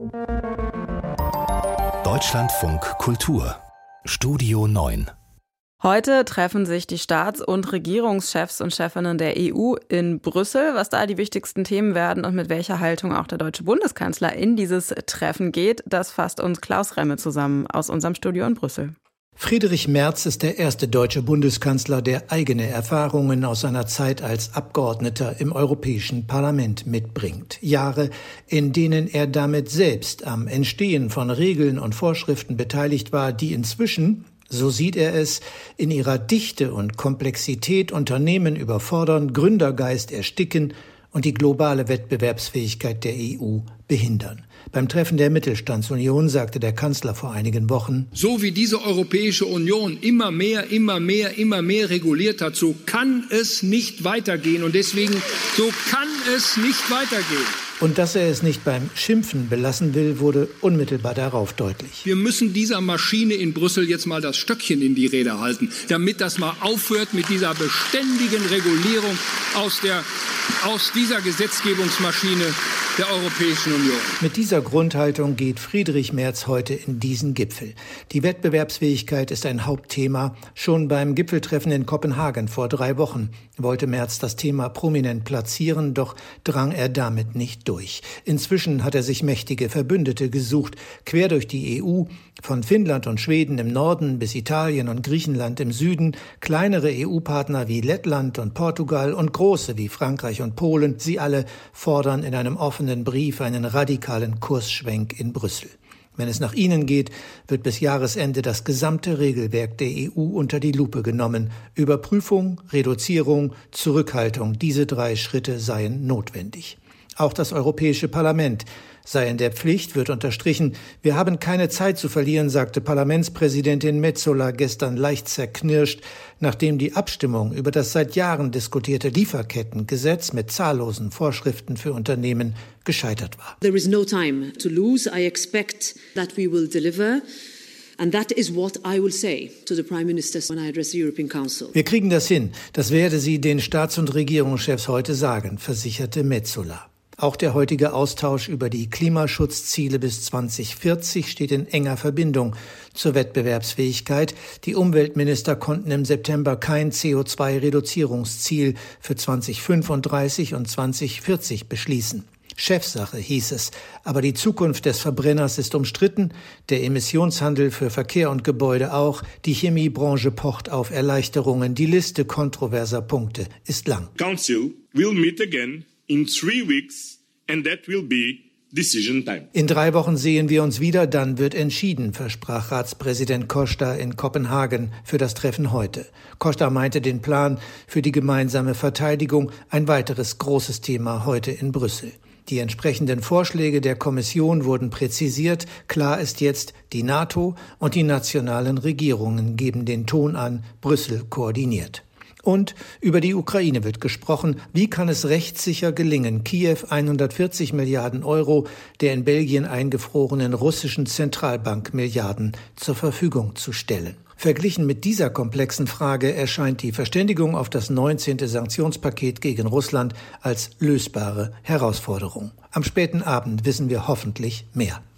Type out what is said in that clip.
Deutschlandfunk Kultur Studio 9. Heute treffen sich die Staats- und Regierungschefs und Chefinnen der EU in Brüssel. Was da die wichtigsten Themen werden und mit welcher Haltung auch der deutsche Bundeskanzler in dieses Treffen geht, das fasst uns Klaus Remme zusammen aus unserem Studio in Brüssel. Friedrich Merz ist der erste deutsche Bundeskanzler, der eigene Erfahrungen aus seiner Zeit als Abgeordneter im Europäischen Parlament mitbringt. Jahre, in denen er damit selbst am Entstehen von Regeln und Vorschriften beteiligt war, die inzwischen, so sieht er es, in ihrer Dichte und Komplexität Unternehmen überfordern, Gründergeist ersticken und die globale Wettbewerbsfähigkeit der EU behindern. Beim Treffen der Mittelstandsunion sagte der Kanzler vor einigen Wochen: So wie diese Europäische Union immer mehr reguliert hat, so kann es nicht weitergehen. Und deswegen, so kann es nicht weitergehen. Und dass er es nicht beim Schimpfen belassen will, wurde unmittelbar darauf deutlich. Wir müssen dieser Maschine in Brüssel jetzt mal das Stöckchen in die Räder halten, damit das mal aufhört mit dieser beständigen Regulierung aus dieser Gesetzgebungsmaschine der Europäischen Union. Mit dieser Grundhaltung geht Friedrich Merz heute in diesen Gipfel. Die Wettbewerbsfähigkeit ist ein Hauptthema. Schon beim Gipfeltreffen in Kopenhagen vor 3 Wochen wollte Merz das Thema prominent platzieren, doch drang er damit nicht durch. Inzwischen hat er sich mächtige Verbündete gesucht, quer durch die EU, von Finnland und Schweden im Norden bis Italien und Griechenland im Süden, kleinere EU-Partner wie Lettland und Portugal und große wie Frankreich und Polen. Sie alle fordern in einem offenen Brief einen radikalen Kursschwenk in Brüssel. Wenn es nach ihnen geht, wird bis Jahresende das gesamte Regelwerk der EU unter die Lupe genommen. Überprüfung, Reduzierung, Zurückhaltung, diese 3 Schritte seien notwendig. Auch das Europäische Parlament sei in der Pflicht, wird unterstrichen. Wir haben keine Zeit zu verlieren, sagte Parlamentspräsidentin Metsola gestern leicht zerknirscht, nachdem die Abstimmung über das seit Jahren diskutierte Lieferkettengesetz mit zahllosen Vorschriften für Unternehmen gescheitert war. There is no time to lose. I expect that we will deliver. And that is what I will say to the Prime Ministers when I address the European Council. Wir kriegen das hin. Das werde sie den Staats- und Regierungschefs heute sagen, versicherte Metsola. Auch der heutige Austausch über die Klimaschutzziele bis 2040 steht in enger Verbindung zur Wettbewerbsfähigkeit. Die Umweltminister konnten im September kein CO2-Reduzierungsziel für 2035 und 2040 beschließen. Chefsache hieß es, aber die Zukunft des Verbrenners ist umstritten, der Emissionshandel für Verkehr und Gebäude auch, die Chemiebranche pocht auf Erleichterungen, die Liste kontroverser Punkte ist lang. Council will meet again in 3 weeks and that will be decision time. In 3 Wochen sehen wir uns wieder, dann wird entschieden, versprach Ratspräsident Costa in Kopenhagen für das Treffen heute. Costa meinte den Plan für die gemeinsame Verteidigung, ein weiteres großes Thema heute in Brüssel. Die entsprechenden Vorschläge der Kommission wurden präzisiert. Klar ist jetzt, die NATO und die nationalen Regierungen geben den Ton an, Brüssel koordiniert. Und über die Ukraine wird gesprochen. Wie kann es rechtssicher gelingen, Kiew 140 Milliarden Euro der in Belgien eingefrorenen russischen Zentralbank Milliarden zur Verfügung zu stellen? Verglichen mit dieser komplexen Frage erscheint die Verständigung auf das 19. Sanktionspaket gegen Russland als lösbare Herausforderung. Am späten Abend wissen wir hoffentlich mehr.